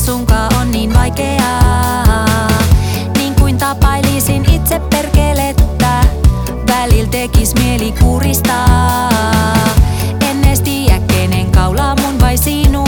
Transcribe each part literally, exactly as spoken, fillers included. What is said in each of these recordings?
sunkaan on niin vaikeaa. Niin kuin tapailisin itse perkelettä, välillä tekis mieli kuristaa. En ees tiiä kenen kaulaa, mun vai sinun.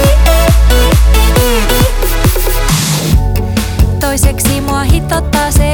Toiseksi mua hitottaa se,